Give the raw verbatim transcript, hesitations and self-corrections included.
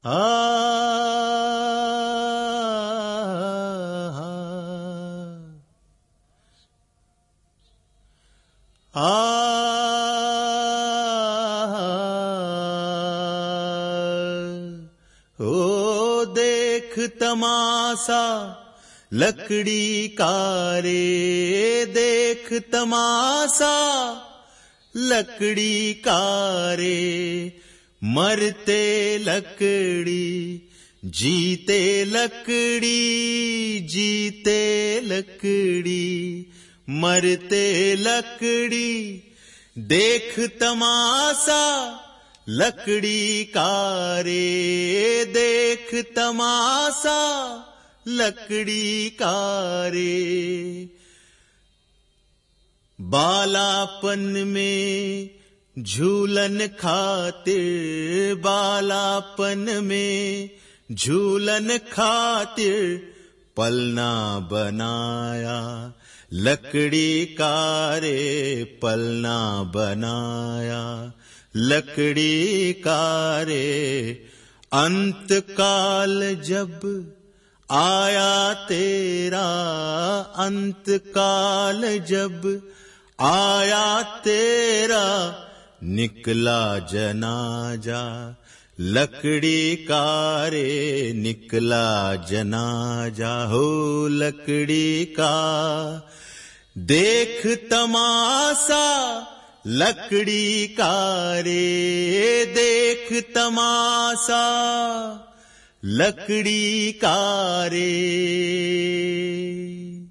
आ आ ओ देख तमाशा लकड़ी का रे, देख तमाशा लकड़ी का रे, मरते लकड़ी जीते लकड़ी, जीते लकड़ी मरते लकड़ी, देख तमाशा लकड़ी का रे, देख तमाशा लकड़ी का रे। बालापन में झूलन खातिर, बालापन में झूलन खातिर पलना बनाया लकड़ी का रे, पलना बनाया लकड़ी का रे। अंत काल जब आया तेरा, अंत काल जब आया तेरा, निकला जनाजा लकड़ी का रे, निकला जनाजा हो लकड़ी का। देख तमाशा लकड़ी का रे, देख तमाशा लकड़ी का रे।